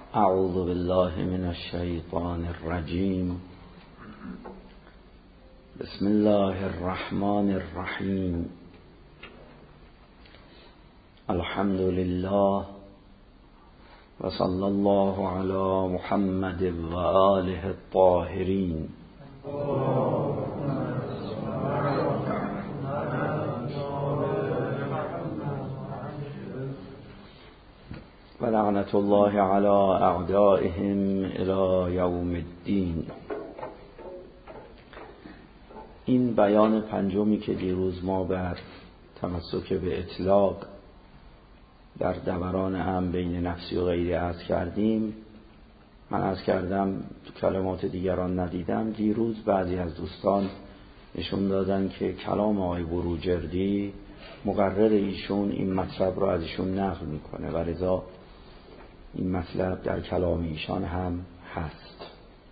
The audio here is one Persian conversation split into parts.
اعوذ بالله من الشیطان الرجیم. بسم الله الرحمن الرحیم. الحمد لله و صلی الله علی محمد و آله الطاهرین. و لعنت الله علی اعدائهم الی یوم الدین. این بیان پنجمی که دیروز ما بر تمسک به اطلاق در دوران امر بین نفسی و غیری عرض کردیم. من عرض کردم تو کلمات دیگران ندیدم. دیروز بعضی از دوستان نشون دادن که کلام آقای بروجردی مقرر ایشون این مطلب رو از ایشون نقل میکنه و لذا این مطلب در کلام ایشان هم هست.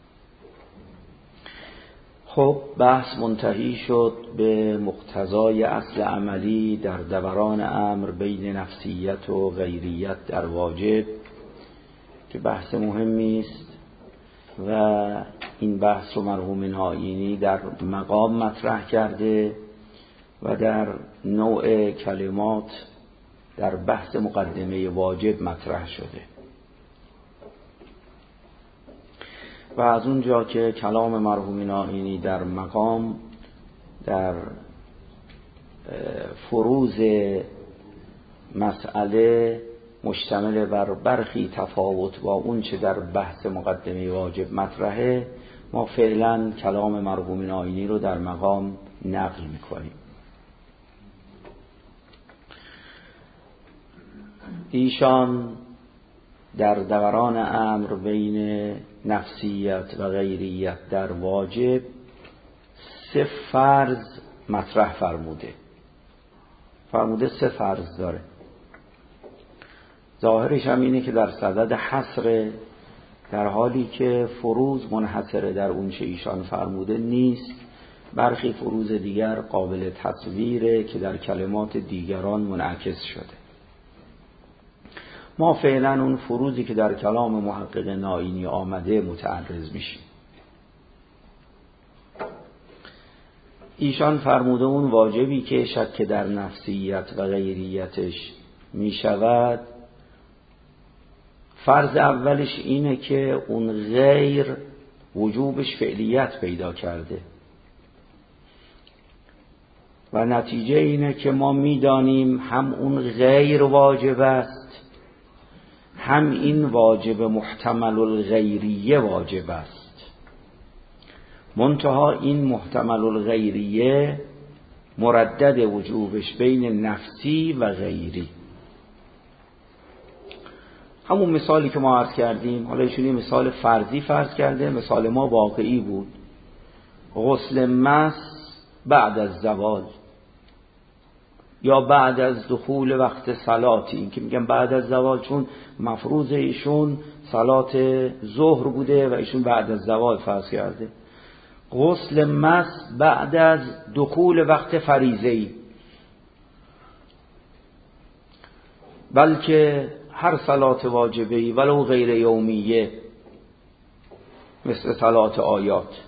خب بحث منتهی شد به مقتضای اصل عملی در دوران امر بین نفسیت و غیریت در واجب که بحث مهمی است و این بحث رو مرحوم آیینی در مقام مطرح کرده و در نوع کلمات در بحث مقدمه واجب مطرح شده و از اونجا که کلام مرحوم آیینی در مقام در فروض مسئله مشتمل بر برخی تفاوت با اون چه در بحث مقدمه واجب مطرحه، ما فعلا کلام مرحوم آیینی رو در مقام نقل میکنیم. ایشان در دوران امر بین نفسیت و غیریت در واجب 3 فرض مطرح فرموده 3 فرض داره. ظاهرش هم اینه که در صدد حصر، در حالی که فروض منحصره در اون چه ایشان فرموده نیست. برخی فروض دیگر قابل تصویره که در کلمات دیگران منعکس شده. ما فعلا اون فروضی که در کلام محقق نائینی آمده متعرض میشیم. ایشان فرموده اون واجبی که شک در نفسیت و غیریتش میشود، فرض اولش اینه که اون غیر وجوبش فعلیت پیدا کرده و نتیجه اینه که ما میدانیم هم اون غیر واجب است، هم این واجب محتمل الغیریه واجب است. منتها این محتمل الغیریه مردد وجوبش بین نفسی و غیری. همون مثالی که ما عرض کردیم، حالا ایشون مثال فرضی فرض کرده، مثال ما واقعی بود. غسل مس بعد از زوال یا بعد از دخول وقت صلاتی. این که میگم بعد از زوال چون مفروض ایشون صلات ظهر بوده و ایشون بعد از زوال فرض کرده. غسل مس بعد از دخول وقت فریضه‌ای، بلکه هر صلات واجبه‌ای ولو غیر یومیه مثل صلات آیات.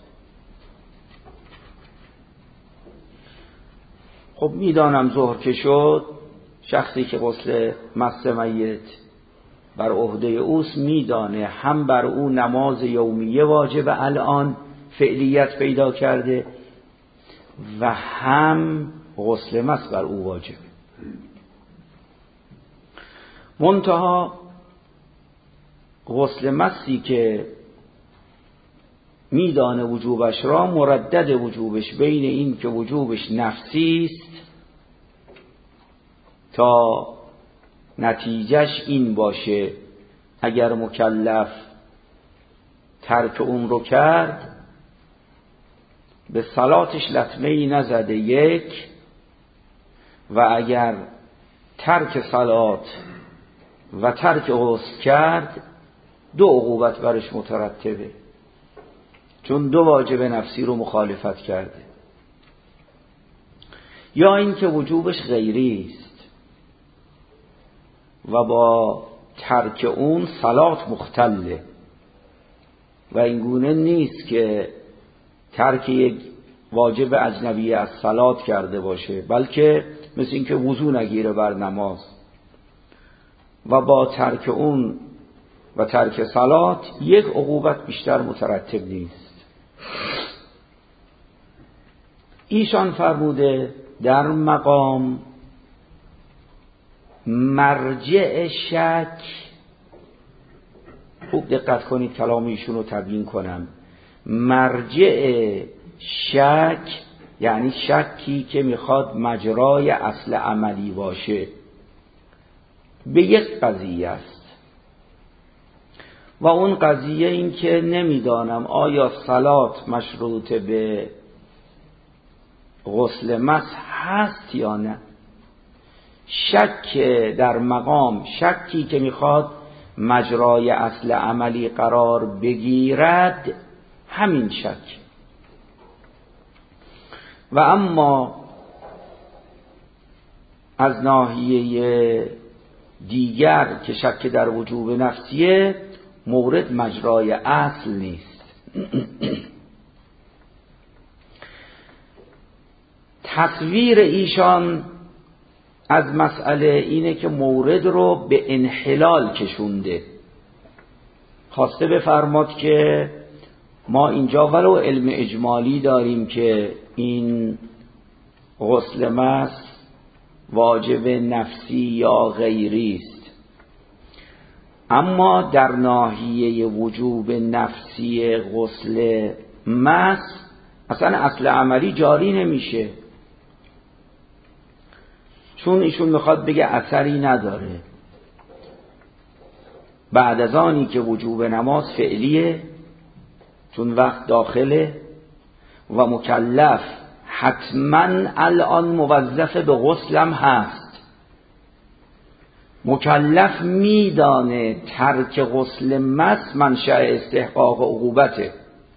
خب میدانم ظهر که شد، شخصی که غسل مس میت بر عهده اوست میدانه هم بر او نماز یومیه واجب الان فعلیت پیدا کرده و هم غسل مس بر او واجب. منتها غسل مسی که میدانه وجوبش را، مردد وجوبش بین این که وجوبش نفسی است تا نتیجهش این باشه اگر مکلف ترک اون رو کرد به صلاتش لطمه‌ای نزده 1 و اگر ترک صلات و ترک غسل کرد 2 عقوبت برش مترتبه، چون 2 واجب نفسی رو مخالفت کرده. یا این که وجوبش غیری است و با ترک اون صلات مختله و این گونه نیست که ترک یک واجب اجنبی از صلات کرده باشه، بلکه مثل این که وضو نگیره بر نماز و با ترک اون و ترک صلات یک عقوبت بیشتر مترتب نیست. ایشان فرموده در مقام مرجع شک، خوب دقت کنید کلام ایشون رو تبیین کنم، مرجع شک یعنی شکی که میخواد مجرای اصل عملی باشه به یک قضیه است و اون قضیه این که نمیدانم آیا صلات مشروط به غسل مسح هست یا نه. شک در مقام شکی که میخواد مجرای اصل عملی قرار بگیرد، همین شک. و اما از ناحیه دیگر که شک در وجوب نفسیه، مورد مجرای اصل نیست. تصویر ایشان از مسئله اینه که مورد رو به انحلال کشونده. خواسته بفرماد که ما اینجا ولو علم اجمالی داریم که این غسل مسح واجب نفسی یا غیری است، اما در ناحیه وجوب نفسی غسل مسح اصلا اصل عملی جاری نمیشه، چون ایشون میخواد بگه اثری نداره. بعد از آنی که وجوب نماز فعلیه، چون وقت داخله و مکلف حتما الان موظف به غسلم هست، مکلف میدانه ترک غسل مسح منشأ استحقاق عقوبته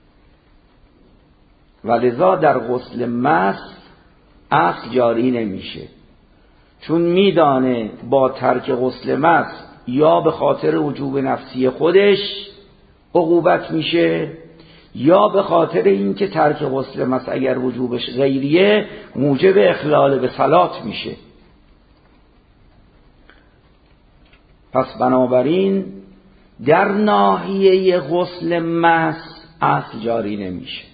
و لذا در غسل مسح اصل جاری نمیشه، چون میدانه با ترک غسل مسح یا به خاطر وجوب نفسی خودش عقوبت میشه یا به خاطر اینکه ترک غسل مسح اگر وجوبش غیریه موجب اخلال به صلات میشه. پس بنابراین در ناحیه غسل مسح اصل جاری نمیشه،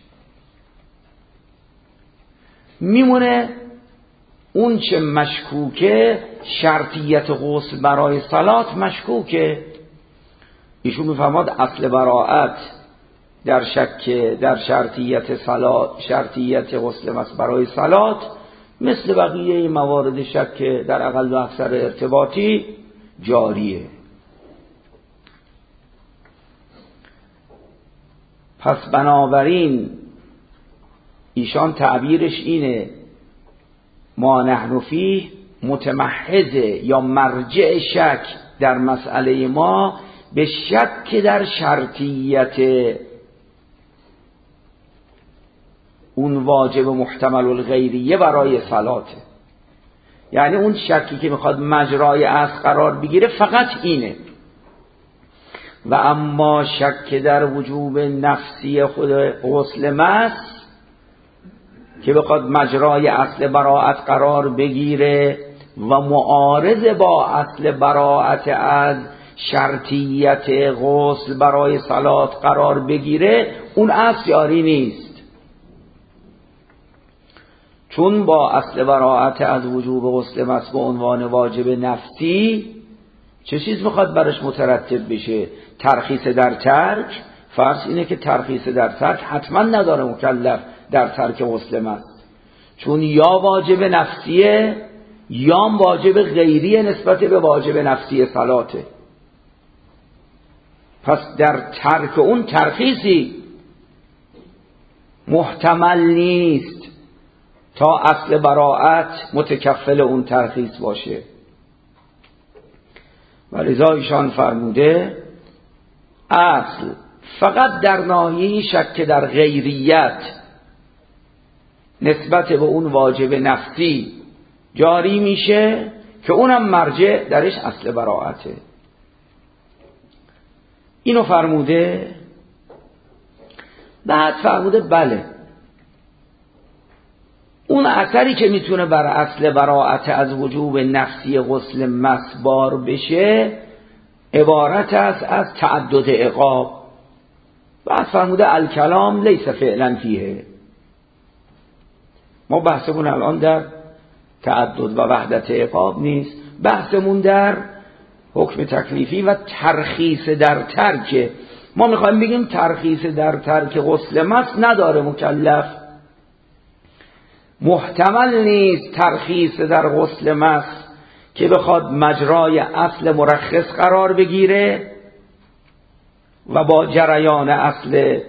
میمونه اون چه مشکوکه، شرطیت غسل برای صلات مشکوکه. ایشون میفهمد اصل براءت در شک در شرطیت صلات، شرطیت غسل مسح برای صلات مثل بقیه موارد شک در اقل و اکثر ارتباطی جاریه. پس بنابراین ایشان تعبیرش اینه ما نحن فیه متمحضه یا مرجع شک در مسئله ما به شک در شرطیت اون واجب محتمل الغیریه برای صلاته. یعنی اون شکی که میخواد مجرای اصل قرار بگیره فقط اینه. و اما شک در وجوب نفسی خود غسل مسح که بخواد مجرای اصل براءت قرار بگیره و معارض با اصل براءت از شرطیت غسل برای صلات قرار بگیره، اون اصل جاری نیست، چون با اصل براءت از وجوب غسل مسح به عنوان واجب نفسی چه چیز میخواد برش مترتب بشه؟ ترخیص در ترک. فرض اینه که ترخیص در ترک حتما نداره مکلف در ترک غسل مسح، چون یا واجب نفسیه یا واجب غیریه نسبت به واجب نفسی صلاته. پس در ترک اون ترخیصی محتمل نیست تا اصل براءت متکفل اون ترخیص باشه. ولذا ایشان فرموده اصل فقط در ناحیه شک در غیریت نسبت به اون واجب نفسی جاری میشه که اونم مرجع درش اصل براءته. اینو فرموده. بعد فرموده بله اون اثری که میتونه بر اصل براءت از وجوب نفسی غسل مس بار بشه عبارت است از تعدد عقاب. بعد فرموده الکلام لیس فعلا فیه. ما بحثمون الان در تعدد و وحدت عقاب نیست، بحثمون در حکم تکلیفی و ترخیص در ترک. ما میخوایم بگیم ترخیص در ترک غسل مس نداره مکلف، محتمل نیست ترخیص در غسل مس که بخواد مجرای اصل مرخص قرار بگیره و با جریان اصل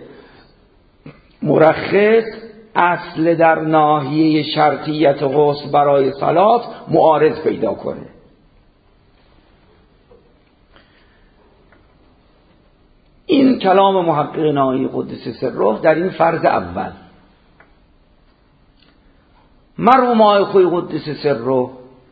مرخص اصل در ناحیه شرطیت غسل برای صلات معارض پیدا کنه. این کلام محقق نهایی قدس سره در این فرض اول. مرحوم آقای خوی قدس سره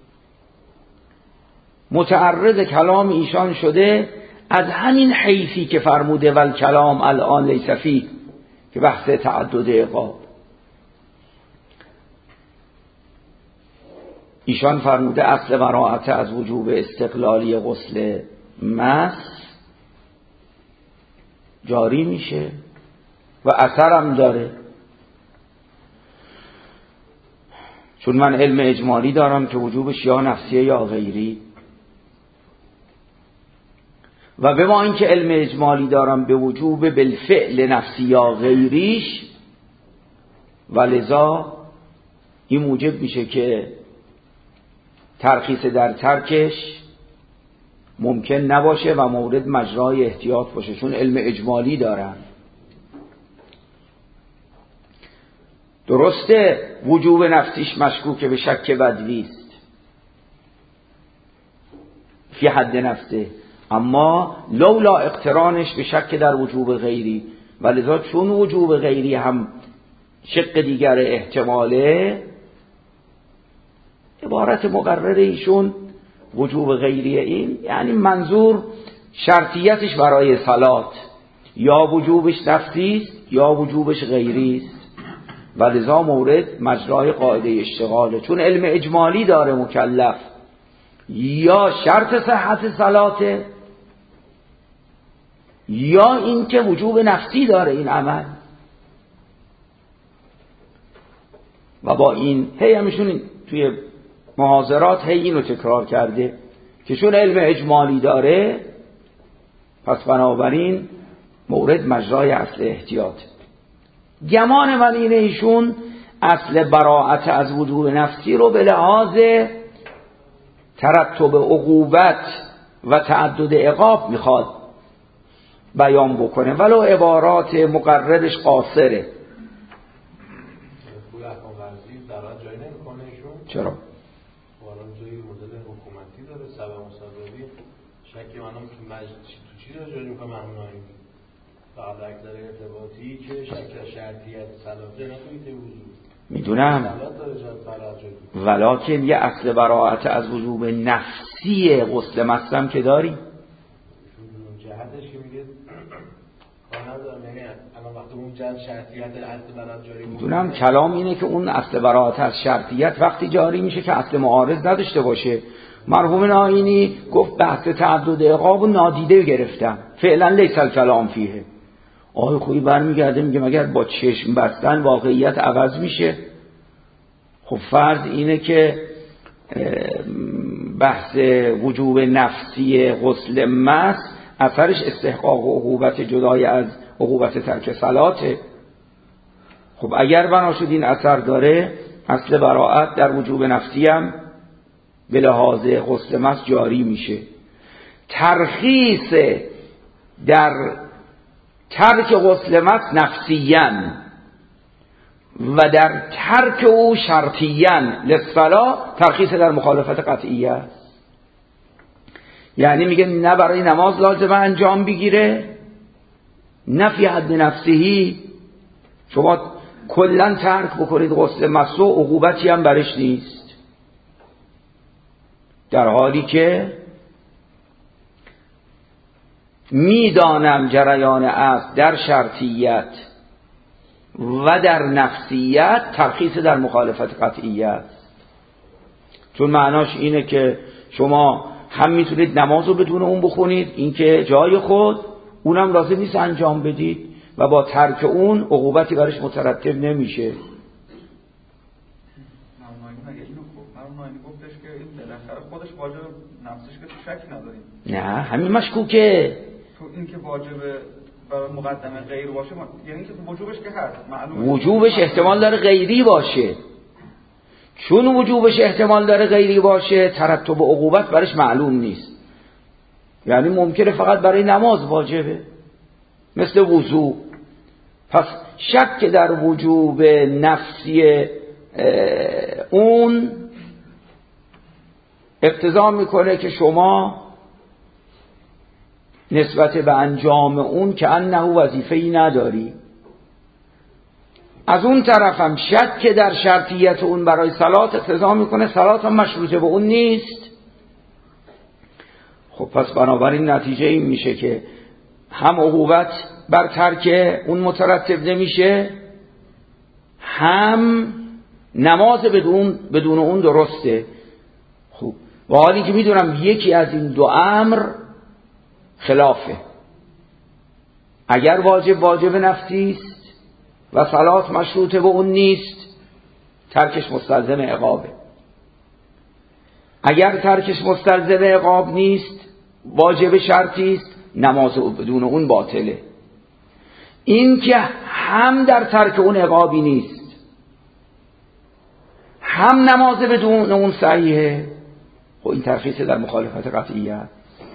متعرض کلام ایشان شده از همین حیثی که فرموده ول کلام الان لیس فیه که بحث تعدد عقاب. ایشان فرموده اصل براءت از وجوب استقلالی غسل مس جاری میشه و اثرم داره، چون من علم اجمالی دارم که وجوبش یا نفسیه یا غیری، و به ما اینکه علم اجمالی دارم به وجوب بالفعل نفسی یا غیریش، و لذا این موجب میشه که ترخیص در ترکش ممکن نباشه و مورد مجرای احتیاط باشه، چون علم اجمالی دارن. درسته وجوب نفسیش مشکوک به شک بدویست فی حد نفسه، اما لولا اقترانش به شک در وجوب غیری، ولذا چون وجوب غیری هم شق دیگر احتماله، عبارت مقرر ایشون وجوب غیری این یعنی منظور شرطیتش برای صلات یا وجوبش نفسی است یا وجوبش غیری است، ولذا مورد مجرای قاعده اشتغاله، چون علم اجمالی داره مکلف یا شرط صحت صلاته یا اینکه وجوب نفسی داره این عمل. و با این هی همشون توی محاضرات هی اینو تکرار کرده که چون علم اجمالی داره پس بنابراین مورد مجرای اصل احتیاط. گمان من اینه ایشون اصل براءت از وجوب نفسی رو به لحاظ ترتب عقوبت و تعدد عقاب میخواد بیان بکنه، ولو عبارات مقررش قاصره. چرا؟ جایی مدل حکومتی داره سبب مصادری شکی منم تو چی رو جاری میکنم همونایی فقط اکثر ارتباطی که شکل شرطیت صلاته نتونیده وجود میدونم، ولکن یه اصل براءت از وجوب نفسی غسل مستم که داری جهتش که میگه ندارم، یعنی الان وقتی اون جهت شرطیت اصل براءت جاری میدونم کلام اینه که اون اصل براءت از شرطیت وقتی جاری میشه که اصل معارض نداشته باشه. مرحوم ناینی گفت بحث تعدد عقاب و نادیده گرفتم، فعلا لیس الکلام فیه. آقای خویی برمیگرده میگه مگر با چشم بستن واقعیت عوض میشه؟ خب فرض اینه که بحث وجوب نفسی غسل مس اثرش استحقاق و عقوبت جدای از عقوبت ترک صلاته. خب اگر بنا شد این اثر داره، اصل براءت در وجوب نفسی هم به لحاظ غسل مس جاری میشه. ترخیص در ترک غسل مس نفسیاً و در ترک او شرطیاً للصلاة ترخیص در مخالفت قطعیه است. یعنی میگه نه برای نماز لازمه انجام بگیره، نه فی حد نفسهی شما کلن ترک بکنید غسل مس و عقوبتی هم برش نیست، در حالی که میدانم جریان عقل در شرطیت و در نفسیت ترخیص در مخالفت قطعیت. چون معناش اینه که شما هم میتونید نماز رو بدون اون بخونید، این که جای خود، اونم لازم نیست انجام بدید و با ترک اون عقوبتی برش مترتب نمیشه. معنی گفتش که این بالاخره خودش واجب نفسش که تو شک نداریم. نه همین مشکوکه. تو این که واجب برای مقدمه غیر باشه، یعنی که وجوبش که هست معلومه، وجوبش احتمال داره غیری باشه. چون وجوبش احتمال داره غیری باشه، ترتب عقوبت برش معلوم نیست. یعنی ممکنه فقط برای نماز واجبه، مثل وضو. پس شک در وجوب نفسی اون اقتضا میکنه که شما نسبت به انجام اون که انه وظیفه‌ای نداری. از اون طرف هم شک در شرطیت اون برای صلات اقتضا میکنه صلات هم مشروطه به اون نیست. خب پس بنابراین نتیجه این میشه که هم عقوبت بر ترک اون مترتب نمیشه، هم نماز بدون اون درسته. خب و حالی که میدونم یکی از این دو امر خلافه. اگر واجب نفسی است و صلات مشروطه به اون نیست، ترکش مستلزم عقابه. اگر ترکش مستلزم عقاب نیست، واجب شرطی است، نماز بدون اون باطله. این که هم در ترک اون عقابی نیست، هم نماز بدون اون صحیحه، خب این ترخیص در مخالفت قطعیت.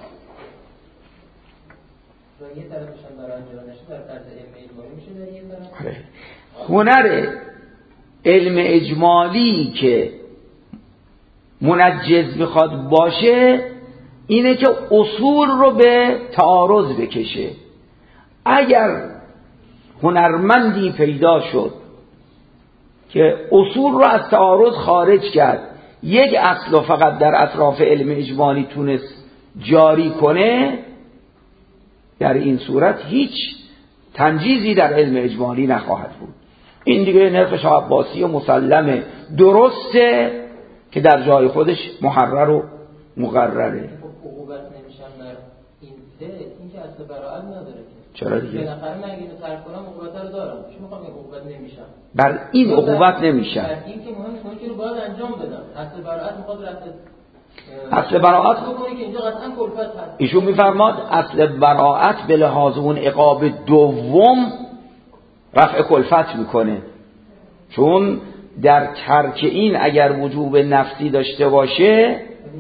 یه طرفشان برای انجام نشه در طرز علم اجمالی میشه، در یه طرف هنر علم اجمالی که منجز میخواد باشه اینه که اصول رو به تعارض بکشه. اگر هنرمندی پیدا شد که اصول رو از تعارض خارج کرد، یک اصل رو فقط در اطراف علم اجمالی تونست جاری کنه، در این صورت هیچ تنجیزی در علم اجمالی نخواهد بود. این دیگه نرخ شاه عباسی و مسلمه، درسته که در جای خودش محرر و مقرره. عقوبت نمیشن در این این که اصل براءت نداره. چرا دیگه؟ بالاخره من اگه اینو ترک کنم عقوبت رو دارم. چون میخوام این عقوبت نمیشن. بر این عقوبت نمیشن. این که مهم نیست که رو باید انجام بدم. اصل براءت میخواد رفت اصل براءت بکنه که اینجا قطعا کلفت هست. ایشون میفرماد اصل براءت به لحاظ اون عقاب دوم رفع کلفت میکنه. چون در ترک این اگر وجوب نفسی داشته باشه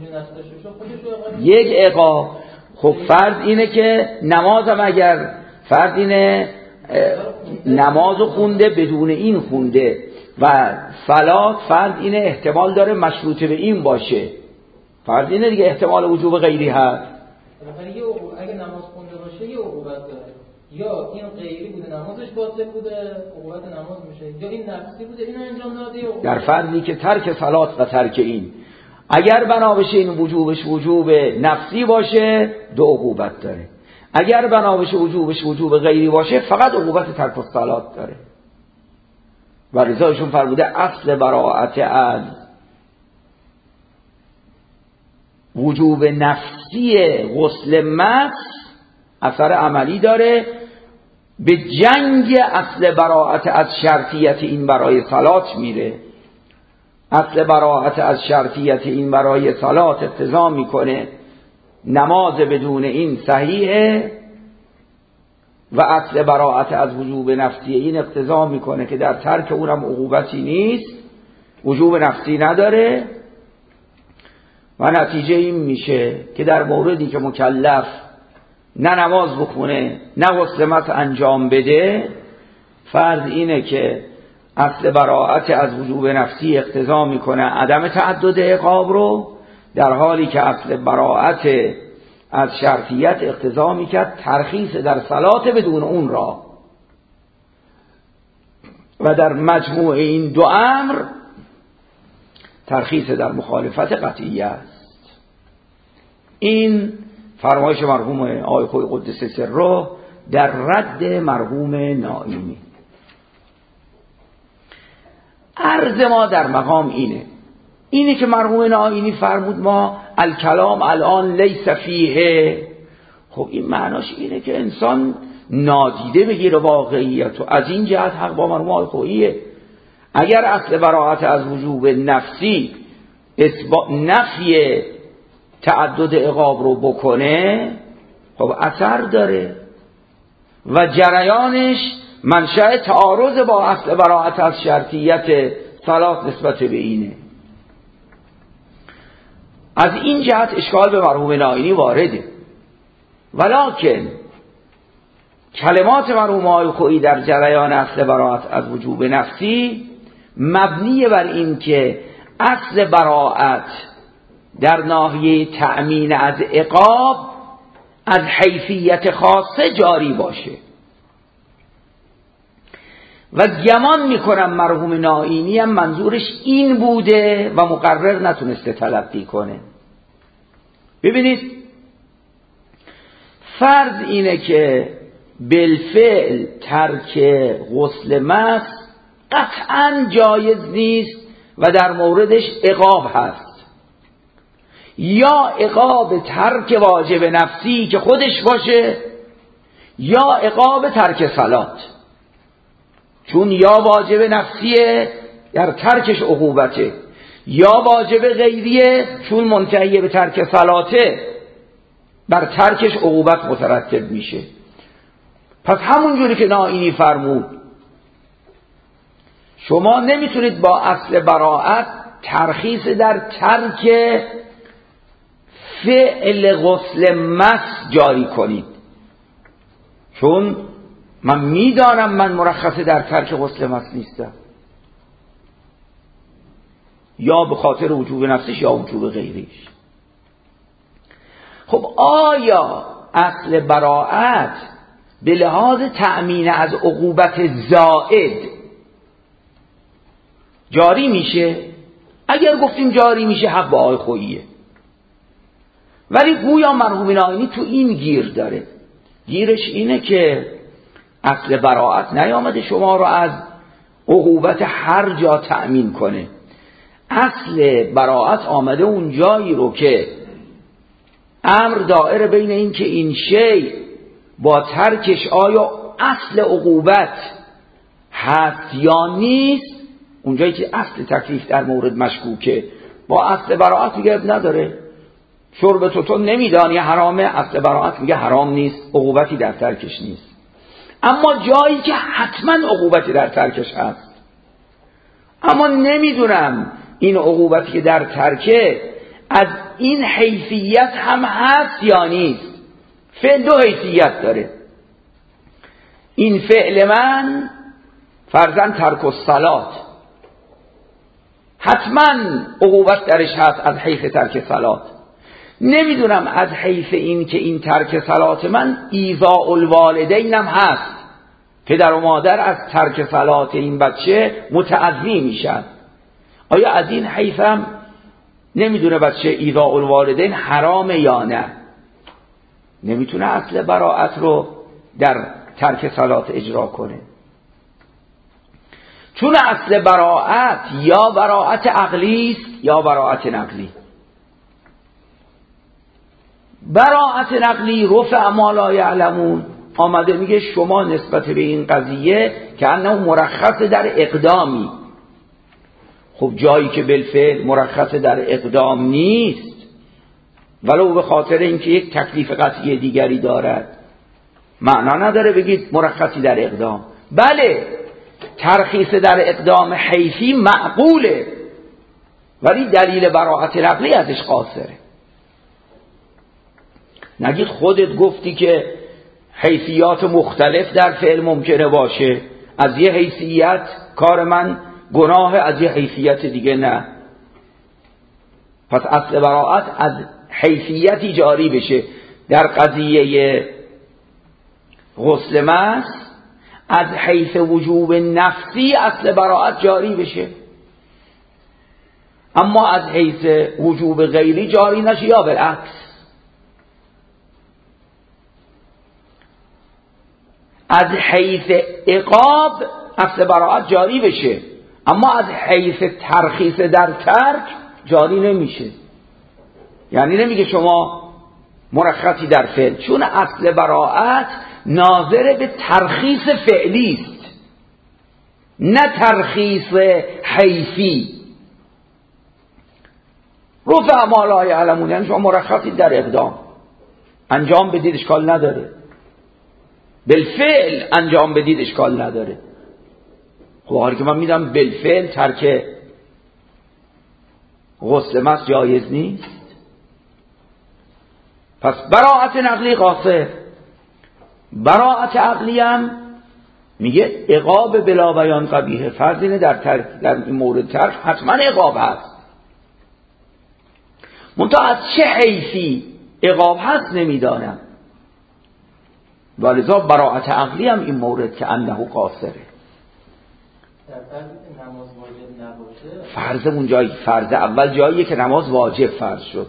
یک عقاب. خب فرض اینه که نمازم اگر فرض اینه نمازو خونده بدون این خونده و صلات فرض اینه احتمال داره مشروطه به این باشه، فرض اینه دیگه احتمال وجوب غیری هست. اگه نماز خونده باشه یه عقوبت داره، یا این غیری بوده نمازش باطل بوده عقوبت نماز میشه، یا این نفسی بوده اینو انجام داده. در فرضی که ترک صلات و ترک این اگر بنا بشه این وجوبش وجوب نفسی باشه دو عقوبت داره، اگر بنا بشه وجوبش وجوب غیری باشه فقط عقوبت ترک الصلات داره. و رضایشون فرموده اصل براءت از وجوب نفسی غسل مس اثر عملی داره به جنگ اصل براءت از شرطیت این برای صلات میره. اصل براءت از شرطیت این برای صلات اقتضا میکنه نماز بدون این صحیحه و اصل براءت از وجوب نفسی این اقتضا میکنه که در ترک اونم عقوبتی نیست، وجوب نفسی نداره. و نتیجه این میشه که در موردی که مکلف نه نماز بخونه نه غسل مس انجام بده، فرض اینه که اصل براءت از وجوب نفسی اقتضا میکنه عدم تعدد عقاب رو، در حالی که اصل براءت از شرطیت اقتضا میکرد ترخیص در صلات بدون اون را. و در مجموع این دو امر ترخیص در مخالفت قطعی است. این فرمایش مرحوم آقای خویی قدس سره در رد مرحوم نائینی. عرض ما در مقام اینه که مرحوم نائینی فرمود ما الکلام الان لیس فیه. خب این معناش اینه که انسان نادیده بگیره واقعیت و از این جهت حق با مرحوم آقای خوییه. اگر اصل براءت از وجوب نفسی نفی تعدد عقاب رو بکنه خب اثر داره و جریانش منشأ تعارض با اصل براءت از شرطیت صلات نسبت به اینه. از این جهت اشکال به مرحوم نائینی وارده، ولکن کلمات مرحوم آقای خویی در جریان اصل براءت از وجوب نفسی مبنی بر این که اصل براءت در ناحیه تأمین از عقاب از حیثیت خاصه جاری باشه و گمان میکنم مرحوم نائینی هم منظورش این بوده و مقرر نتونسته تلقی کنه. ببینید فرض اینه که بالفعل ترک غسل مس قطعا جایز نیست و در موردش عقاب هست، یا عقاب ترک واجب نفسی که خودش باشه یا عقاب ترک صلات، چون یا واجب نفسیه در ترکش عقوبته یا واجب غیریه چون منتهی به ترک صلاته بر ترکش عقوبت مترتب میشه. پس همون جوری که نائینی فرمود شما نمیتونید با اصل براءت ترخیص در ترک فعل غسل مس جاری کنید، چون من میدانم من مرخصه در ترک غسل مس نیستم، یا به خاطر وجوب نفسش یا وجوب غیریش. خب آیا اصل براءت به لحاظ تأمین از عقوبت زائد جاری میشه؟ اگر گفتیم جاری میشه حق با آقای خوییه، ولی گویا مرحوم نائینی تو این گیر داره. گیرش اینه که اصل براءت نیامده شما رو از عقوبت هر جا تأمین کنه. اصل براءت آمده اون جایی رو که امر دائره بین این که این شی با ترکش آیا اصل عقوبت هست یا نیست، اونجایی که اصل تکلیف در مورد مشکوکه با اصل براءت میگه نداره. شرب تو نمیدانی حرامه، اصل براءت میگه حرام نیست، عقوبتی در ترکش نیست. اما جایی که حتما عقوبتی در ترکش هست، اما نمیدونم این عقوبتی که در ترکه از این حیثیت هم هست یا نیست. فعل دو حیثیت داره. این فعل من فرضاً ترک الصلات حتما عقوبت درش هست از حیث ترک صلات. نمیدونم از حیث این که این ترک صلات من ایذاء الوالدین هم هست، پدر و مادر از ترک صلات این بچه متعذی میشن، آیا از این حیث هم نمیدونه بچه ایذاء الوالدین حرامه یا نه؟ نمیتونه اصل براءت رو در ترک صلات اجرا کنه، چون اصل براءت یا براءت عقلی است یا براءت نقلی. براءت نقلی رفع ما لا یعلمون آمده میگه شما نسبت به این قضیه که انه مرخص در اقدامی. خب جایی که بالفعل مرخص در اقدام نیست ولو به خاطر اینکه یک تکلیف قطعی دیگری دارد معنا نداره بگید مرخصی در اقدام. بله ترخیص در اقدام حیثی معقوله، ولی دلیل براءت نقلی ازش قاصره. نگید خودت گفتی که حیثیات مختلف در فعل ممکنه باشه، از یه حیثیت کار من گناه، از یه حیثیت دیگه نه. پس اصل براءت از حیثیتی جاری بشه. در قضیه غسل مس از حیث وجوب نفسی اصل براءت جاری بشه، اما از حیث وجوب غیری جاری نشه یا بالعکس. از حیث عقاب اصل براءت جاری بشه، اما از حیث ترخیص در ترک جاری نمیشه. یعنی نمیگه شما مرخصی در فعل، چون اصل براءت ناظر به ترخیص فعلی است نه ترخیص حیثی. رفع ما لا یعلمون، یعنی شما مرخصی در اقدام، انجام بدید اشکال نداره، بالفعل انجام بدید اشکال نداره. خب حالی که من میدم بالفعل ترک غسل مس جایز نیست، پس براءت نقلی قاصر. براءت عقلی هم میگه عقاب بلا بیان قبیحه. فرض اینه در این مورد ترک حتما عقاب هست، منتها از چه حیثی عقاب هست نمیدانم، ولذا براءت عقلی هم این مورد که انه قاصره. در فرضی که نماز واجب نباشه، فرض اون جایی، فرض اول جاییه که نماز واجب فرض شد.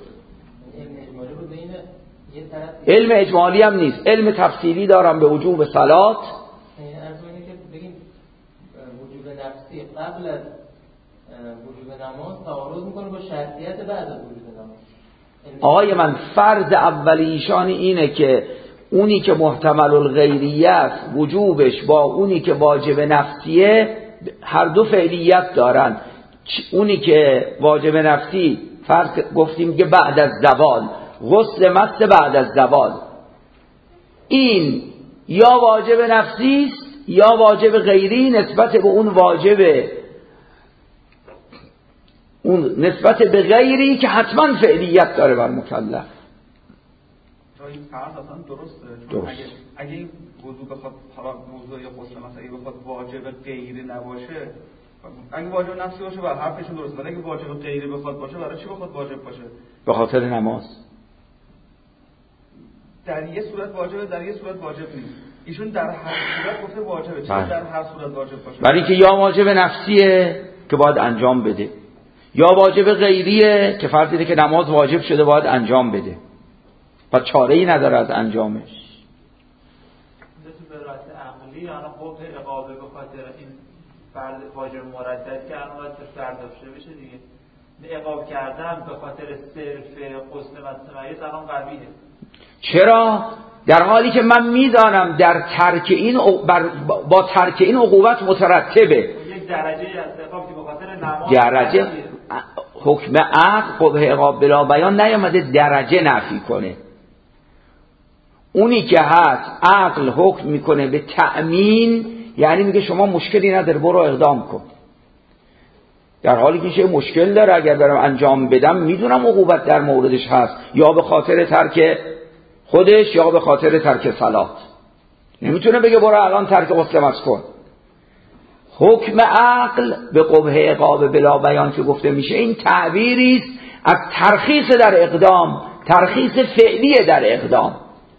علم اجمالی هم نیست، علم تفصیلی دارم به وجوب صلات. از اینه که بگیم وجوب نفسی قبل از وجوب نماز تعارض میکنه با شرطیت بعد از وجوب نماز. آقای من فرض اولی ایشان اینه که اونی که محتمل الغیریه است وجوبش با اونی که واجب نفسیه هر دو فعلیت دارن. اونی که واجب نفسی فرض گفتیم که بعد از زوال، غسل مس بعد از زوال، این یا واجب نفسی است یا واجب غیری نسبت به اون واجب، اون نسبت به غیری که حتما فعلیت داره بر مکلف. این فرض اصلا درسته، چون اگه این وضو بخواد موضوع یا غسل مس اگه بخواد واجب غیری نباشه، اگه واجب نفسی باشه بر حرفشون درسته، ولی اگه واجب غیری بخواد باشه برای چی بخواد واجب باشه؟ به خاطر نماز. در یه صورت واجبه، در یه صورت واجب نیست. ایشون در هر صورت گفته واجبه، چرا در هر صورت واجب باشه؟ برای اینکه یا واجب نفسیه که باید انجام بده، یا واجب غیریه که فرض اینه که نماز واجب شده باید انجام بده و چاره‌ای نداره از انجامش. مثل برات عقلی الان خب عقابه به خاطر این فرض واجب مردد که الان باید برداشته بشه دیگه. عقاب کردن به خاطر صرف غسل مس الان قبیحه. چرا؟ در حالی که من میدانم در ترک این با ترک این عقوبت مترتبه یک درجه از عقاب که به خاطر نماز درجه حکم عقل قبح عقاب بلا بیان نیامده درجه نفی کنه. اونی که هست عقل حکم میکنه به تأمین، یعنی میگه شما مشکلی نداره برو اقدام کن، در حالی که چه مشکل داره اگر برم انجام بدم میدونم عقوبت در موردش هست، یا به خاطر ترک خودش یا به خاطر ترک صلات. نمیتونه بگه برو الان ترک غسل مس کن. حکم عقل به قبح عقاب بلا بیان که گفته میشه این تعبیری است از ترخیص در اقدام، ترخیص فعلی در اقدام.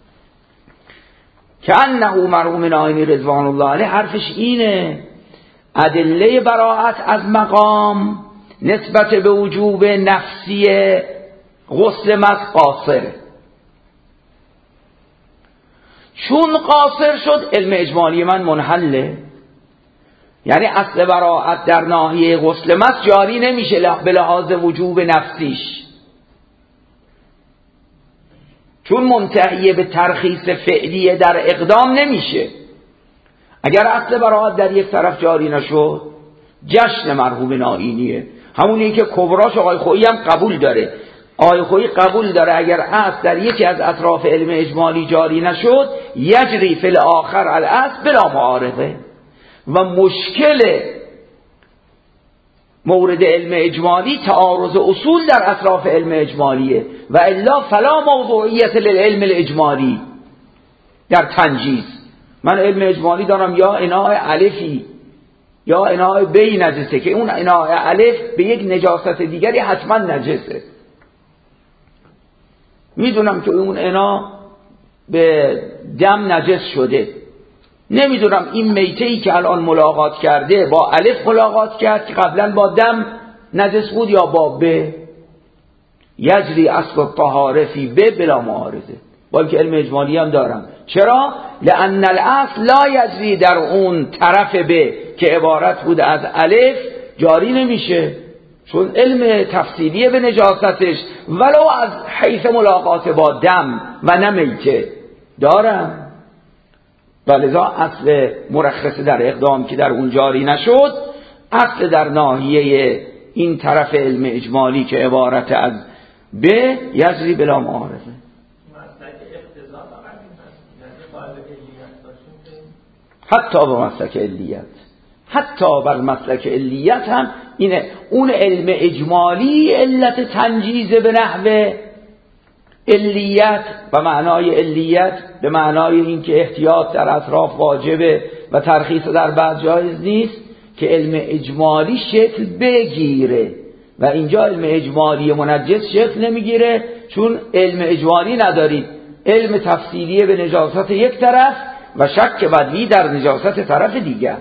که انه مرحوم ناینی رضوان الله علیه حرفش اینه ادله براءت از مقام نسبت به وجوب نفسی غسل مس قاصره. چون قاصر شد علم اجمالی من منحله، یعنی اصل براءت در ناحیه غسل مس جاری نمیشه به لحاظ وجوب نفسیش، چون منتهی به ترخیص فعلی در اقدام نمیشه. اگر اصل براءت در یک طرف جاری نشد جشن مرحوم ناینیه، همونی که کبراش آقای خویی هم قبول داره. آقای خویی قبول داره اگر اصل در یکی از اطراف علم اجمالی جاری نشد یجری فی الاخر الاصل بلا معارضه، و مشکل مورد علم اجمالی تعارض اصول در اطراف علم اجمالیه و الا فلا موضوعیت للعلم الاجمالی در تنجیز. من علم اجمالی دارم یا اناء الفی یا اناء بی نجسه، که اون اناء الف به یک نجاست دیگری حتما نجسه، میدونم که اون اناء به دم نجس شده، نمیدونم این میته‌ای که الان ملاقات کرده با الف ملاقات کرد که قبلا با دم نجس بود یا با ب. یجری اصل الطهاره فی ب بلا معارضه، با اینکه علم اجمالی هم دارم. چرا؟ لأن الاصل لا یجری در اون طرف ب که عبارت بود از الف جاری نمیشه، چون علم تفصیلی به نجاستش ولو از حیث ملاقات با دم و نمیته دارم. ولذا اصل مرخص در اقدام که در اون جاری نشد، اصل در ناحیه این طرف علم اجمالی که عبارت از ب یجری بلا معارضه. حتی به مسلک علیت، حتی بر مسلک علیت هم اینه. اون علم اجمالی علت تنجیز به نحو علیت و معنای علیت به معنای اینکه احتیاط در اطراف واجبه و ترخیص در بعض جایز نیست، که علم اجمالی شکل بگیره و اینجا علم اجمالی منجز شکل نمیگیره، چون علم اجمالی ندارید، علم تفصیلی به نجاست یک طرف و شک بدوی در نجاست طرف دیگر.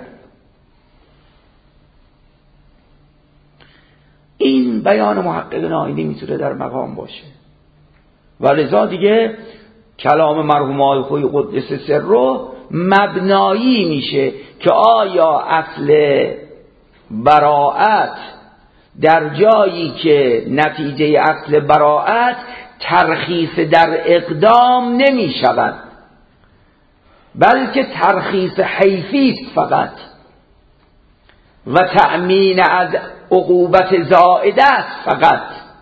این بیان محقق آیینی میتونه در مقام باشه و لذا دیگه کلام مرحوم آقای خویی قدس سره مبنایی میشه که آیا اصل براءت در جایی که نتیجه اصل براءت ترخیص در اقدام نمی شود، بلکه ترخیص حیثی است فقط و تأمین از عقوبت زائده است فقط.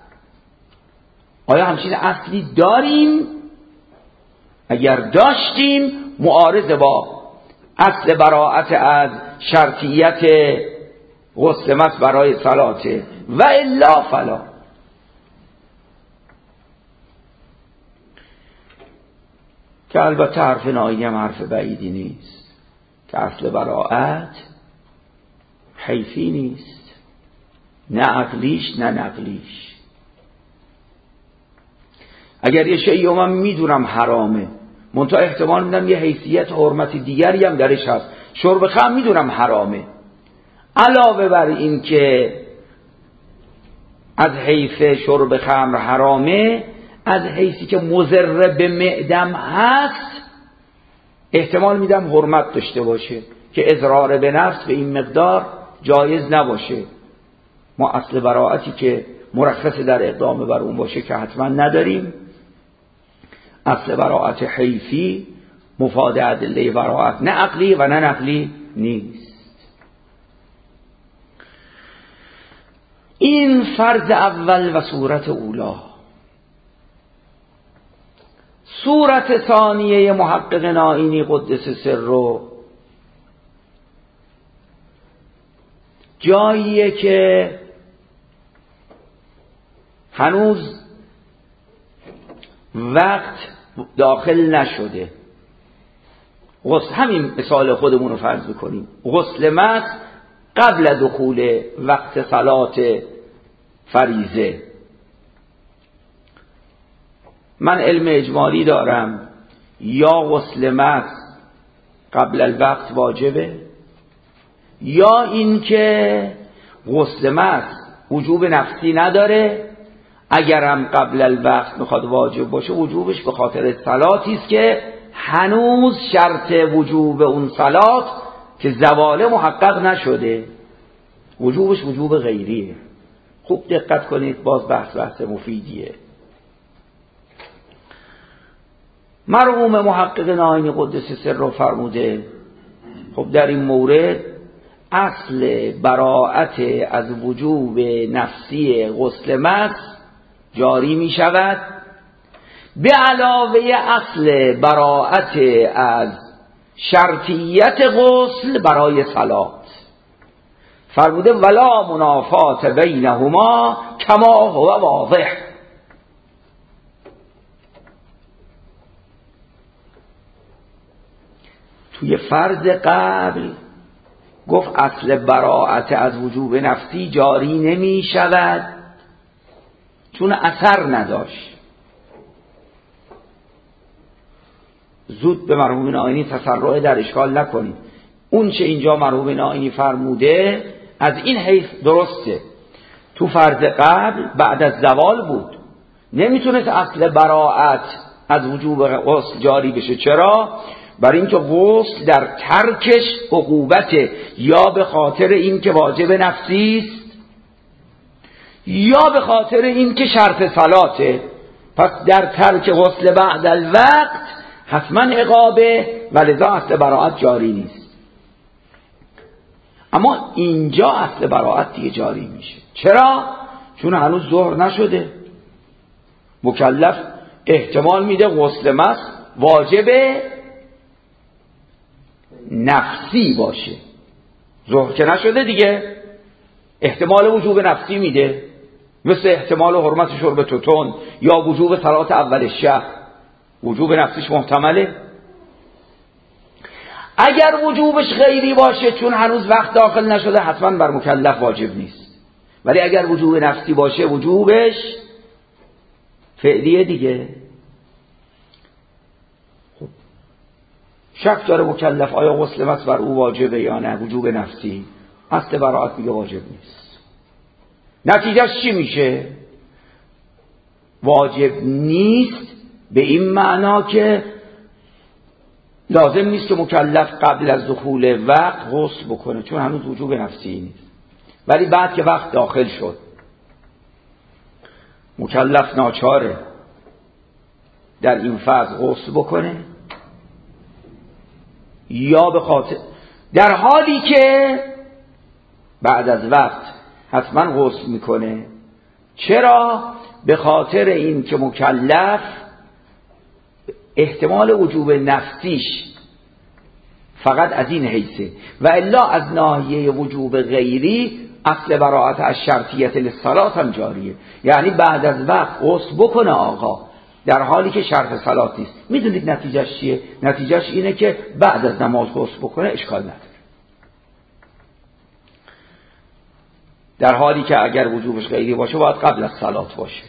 آیا همچین اصلی داریم؟ اگر داشتیم معارض با اصل براءت از شرطیت غسل مس برای صلاته و الا فلا. که البته حرف نایینی هم حرف بعیدی نیست که اصل براءت حیثی نیست، نه عقلیش نه نقلیش. اگر یه شیء من میدونم حرامه، منتها احتمال میدم یه حیثیت حرمت دیگری هم درش هست، شرب خمر میدونم حرامه، علاوه بر این که از حیث شرب خمر حرامه، از حیثی که مضر به معدم هست احتمال میدم حرمت داشته باشه که اضرار به نفس به این مقدار جایز نباشه. ما اصل براءتی که مرخص در اقدام بر اون باشه که حتما نداریم. اصل براءت حیثی مفاد ادله براءت نه عقلی و نه نقلی نیست. این فرض اول و صورت اولا. صورت ثانیه محقق نائینی قدس سره جاییه که هنوز وقت داخل نشده. غسل، همین مثال خودمون رو فرض بکنیم، غسل مس قبل دخول وقت صلات فریضه. من علم اجمالی دارم، یا غسل مس قبل الوقت واجبه، یا اینکه غسل مس وجوب نفسی نداره، اگرم قبل الوقت میخواد واجب باشه وجوبش به خاطر صلاتی است که هنوز شرط وجوب اون صلات که زوال محقق نشده، وجوبش وجوب غیریه. خوب دقت کنید، باز بحث مفیدیه. مرحوم محقق نائینی قدس سره فرموده خب در این مورد اصل براءت از وجوب نفسی غسل مس جاری می شود به علاوه اصل براءت از شرطیت غسل برای صلات. فرموده ولا منافات بینهما کما هو واضح. توی فرض قبل گفت اصل براءت از وجوب نفسی جاری نمی شود چون اثر نداشت. زود به مرحوم نائینی تسرع در اشکال نکنید. اون چه اینجا مرحوم نائینی فرموده از این حیث درسته. تو فرض قبل بعد از زوال بود، نمیتونست اصل براءت از وجوب غسل جاری بشه. چرا؟ برای اینکه غسل در ترکش عقوبته، یا به خاطر اینکه واجب نفسی است یا به خاطر اینکه شرط صلاته. پس در ترک غسل بعد الوقت حتما عقابه و لذا اصل براءت جاری نیست. اما اینجا اصل براءت دیگه جاری میشه. چرا؟ چون هنوز ظهر نشده. مکلف احتمال میده غسل مس واجب نفسی باشه، ظهر که نشده دیگه. احتمال وجوب نفسی میده، مثل احتمال حرمت شرب توتون یا وجوب صلات اول شب. وجوب نفسیش محتمله. اگر وجوبش غیری باشه، چون هنوز وقت داخل نشده، حتما بر مکلف واجب نیست. ولی اگر وجوب نفسی باشه، وجوبش فعلیه دیگه. خب شک داره مکلف آیا غسل مس بر او واجبه یا نه، وجوب نفسی، اصل براءت میگه واجب نیست. نتیجهش چی میشه؟ واجب نیست به این معنا که لازم نیست که مکلف قبل از دخول وقت غسل بکنه، چون هنوز وجوب نفسی نیست. ولی بعد که وقت داخل شد، مکلف ناچاره در این فاز غسل بکنه، یا به خاطر در حالی که بعد از وقت حتما غسل میکنه. چرا؟ به خاطر این که مکلف احتمال وجوب نفسیش فقط از این حیثه، و الا از ناحیه وجوب غیری اصل براءت از شرطیت للصلاة هم جاریه. یعنی بعد از وقت غسل بکنه آقا، در حالی که شرط صلات نیست. میدونید نتیجهش چیه؟ نتیجهش اینه که بعد از نماز غسل بکنه اشکال نداره، در حالی که اگر وجوبش غیری باشه باید قبل از صلات باشه.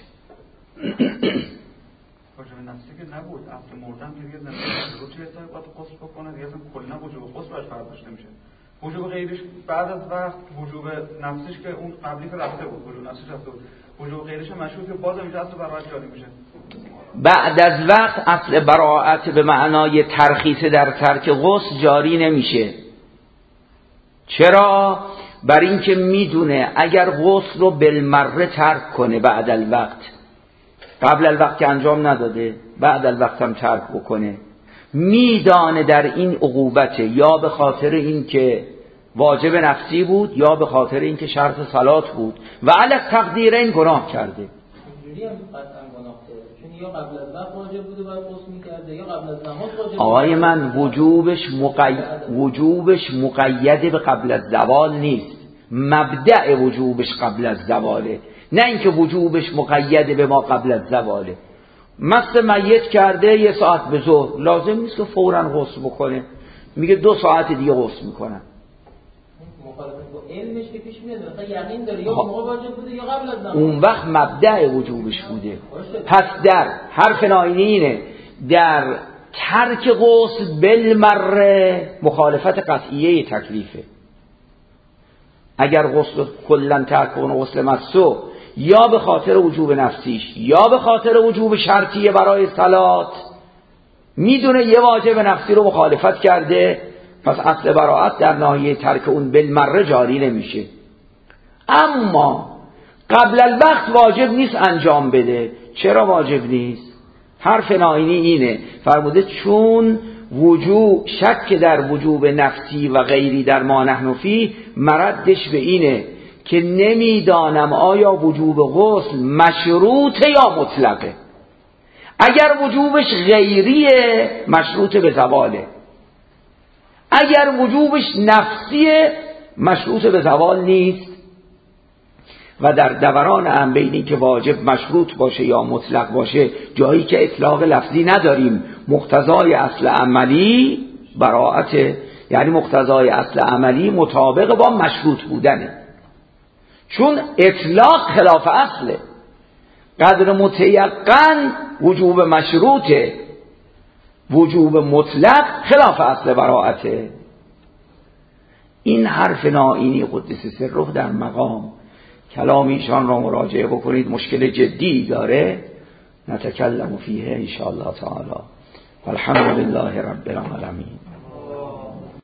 واجب نفسی که نبود، اصل مردن که دیگه نمیشه رو چه حسابی باید غسل بکنه دیگه، اصلا کلا وجوب غسل براش فرض داشته میشه. وجوب غیریش بعد از وقت، وجوب نفسیش که اون قبلی که رفته بود، وجوب نفسیش رفته بود، وجوب غیریش مشروط که باز میشه اصل براءت جاری میشه. بعد از وقت اصل براءت به معنای ترخیص در ترک غسل جاری نمیشه. چرا؟ برای اینکه میدونه اگر غسل رو بالمره ترک کنه بعد الوقت، قبل الوقت که انجام نداده، بعد الوقت هم ترک بکنه، میدانه در این عقوبته، یا به خاطر اینکه واجب نفسی بود یا به خاطر اینکه شرط صلات بود، و علی تقدیر این گناه کرده. اینجوری هم قطعا گناه کرده، چون یا قبل از وقت واجب بوده باید غسل می‌کرده، یا قبل از نماز واجب. آقای من وجوبش مقید به قبل از زوال نیست، مبدأ وجوبش قبل از زواله، نه اینکه وجوبش مقید به ما قبل از زواله. مست میت کرده 1 ساعت به ظهر، لازم نیست که فوراً غسل بکنه، میگه 2 ساعت دیگه غسل میکنم. مخالفت با علمش که پیش میاد، مثلا یقین داره یا موقع واجب بوده یا قبل از نماز، اون وقت مبدأ وجوبش بوده. پس در حرف ناینی اینه، در ترک غسل بالمره مخالفت قطعیه تکلیفه. اگر غسل کلا ترک کنه، غسل مسو، یا به خاطر وجوب نفسیش یا به خاطر وجوب شرطیه برای صلات، میدونه یه واجب نفسی رو مخالفت کرده، پس اصل براءت در ناحیه ترک اون بالمره جاری نمیشه. اما قبل الوقت واجب نیست انجام بده. چرا واجب نیست؟ حرف ناینی اینه، فرموده چون وجوب شک در وجوب نفسی و غیری در ما نحن فی، مردش به اینه که نمیدانم آیا وجوب غسل مشروطه یا مطلقه. اگر وجوبش غیریه مشروط به زواله، اگر وجوبش نفسیه مشروط به زوال نیست. و در دوران هم بینی که واجب مشروط باشه یا مطلق باشه، جایی که اطلاق لفظی نداریم، مقتضای اصل عملی براءت، یعنی مقتضای اصل عملی مطابق با مشروط بودنه، چون اطلاق خلاف اصله. قدر متیقن وجوب مشروطه، وجوب مطلق خلاف اصل براءته. این حرف نائینی قدس سره در مقام کلام ایشان را مراجعه بکنید، مشکل جدی داره. نتکلم فیه ان شاء الله تعالی. الحمد لله رب العالمین.